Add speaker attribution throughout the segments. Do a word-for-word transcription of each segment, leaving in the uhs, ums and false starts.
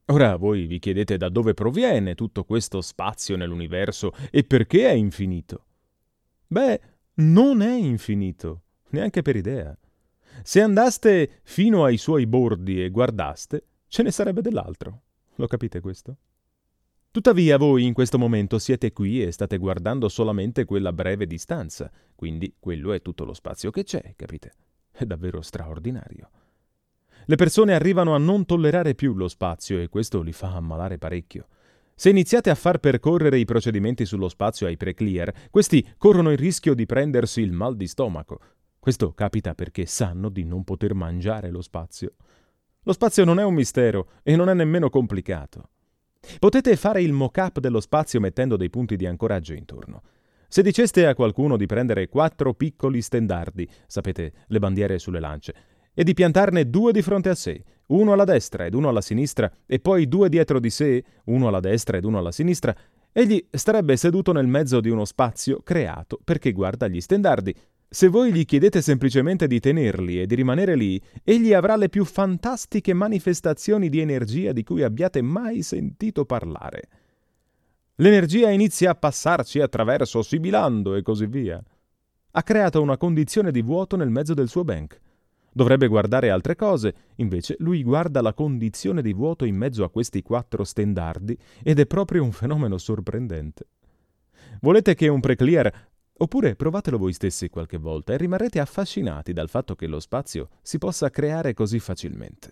Speaker 1: Ora voi vi chiedete da dove proviene tutto questo spazio nell'universo e perché è infinito. Beh, non è infinito, neanche per idea. Se andaste fino ai suoi bordi e guardaste, ce ne sarebbe dell'altro. Lo capite questo? Tuttavia voi in questo momento siete qui e state guardando solamente quella breve distanza, quindi quello è tutto lo spazio che c'è, capite? È davvero straordinario. Le persone arrivano a non tollerare più lo spazio e questo li fa ammalare parecchio. Se iniziate a far percorrere i procedimenti sullo spazio ai pre-clear, questi corrono il rischio di prendersi il mal di stomaco. Questo capita perché sanno di non poter mangiare lo spazio. Lo spazio non è un mistero e non è nemmeno complicato. Potete fare il mock-up dello spazio mettendo dei punti di ancoraggio intorno. Se diceste a qualcuno di prendere quattro piccoli stendardi, sapete, le bandiere sulle lance, e di piantarne due di fronte a sé, uno alla destra ed uno alla sinistra, e poi due dietro di sé, uno alla destra ed uno alla sinistra, egli starebbe seduto nel mezzo di uno spazio creato perché guarda gli stendardi. Se voi gli chiedete semplicemente di tenerli e di rimanere lì, egli avrà le più fantastiche manifestazioni di energia di cui abbiate mai sentito parlare. L'energia inizia a passarci attraverso, sibilando e così via. Ha creato una condizione di vuoto nel mezzo del suo bank. Dovrebbe guardare altre cose, invece lui guarda la condizione di vuoto in mezzo a questi quattro stendardi ed è proprio un fenomeno sorprendente. Volete che un pre-clear... Oppure provatelo voi stessi qualche volta e rimarrete affascinati dal fatto che lo spazio si possa creare così facilmente.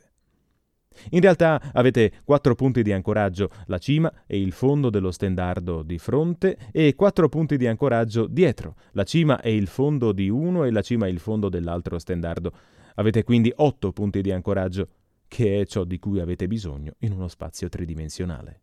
Speaker 1: In realtà avete quattro punti di ancoraggio, la cima e il fondo dello stendardo di fronte e quattro punti di ancoraggio dietro, la cima e il fondo di uno e la cima e il fondo dell'altro stendardo. Avete quindi otto punti di ancoraggio, che è ciò di cui avete bisogno in uno spazio tridimensionale.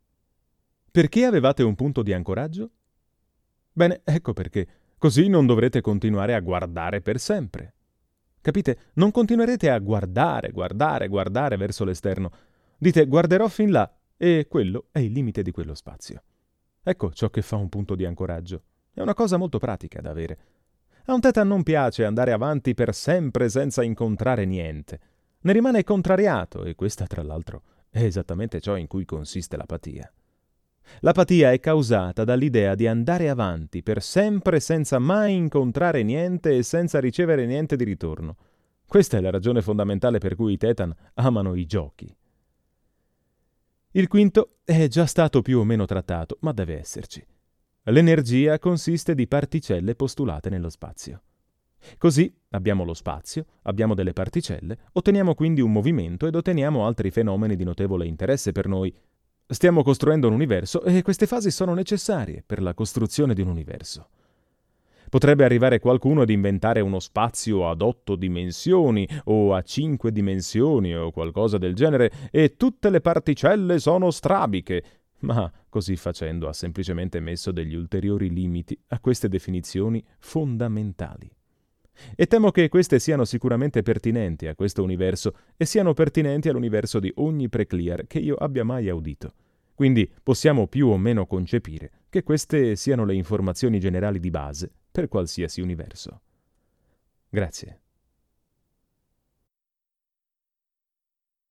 Speaker 1: Perché avevate un punto di ancoraggio? Bene, ecco perché. Così non dovrete continuare a guardare per sempre. Capite? Non continuerete a guardare, guardare, guardare verso l'esterno. Dite guarderò fin là e quello è il limite di quello spazio. Ecco ciò che fa un punto di ancoraggio. È una cosa molto pratica da avere. A un teta non piace andare avanti per sempre senza incontrare niente. Ne rimane contrariato e questa, tra l'altro, è esattamente ciò in cui consiste l'apatia. L'apatia è causata dall'idea di andare avanti per sempre senza mai incontrare niente e senza ricevere niente di ritorno. Questa è la ragione fondamentale per cui i Tetan amano i giochi. Il quinto è già stato più o meno trattato, ma deve esserci. L'energia consiste di particelle postulate nello spazio. Così abbiamo lo spazio, abbiamo delle particelle, otteniamo quindi un movimento ed otteniamo altri fenomeni di notevole interesse per noi. Stiamo costruendo un universo e queste fasi sono necessarie per la costruzione di un universo. Potrebbe arrivare qualcuno ad inventare uno spazio ad otto dimensioni o a cinque dimensioni o qualcosa del genere e tutte le particelle sono strabiche, ma così facendo ha semplicemente messo degli ulteriori limiti a queste definizioni fondamentali. E temo che queste siano sicuramente pertinenti a questo universo e siano pertinenti all'universo di ogni pre-clear che io abbia mai audito. Quindi possiamo più o meno concepire che queste siano le informazioni generali di base per qualsiasi universo. Grazie.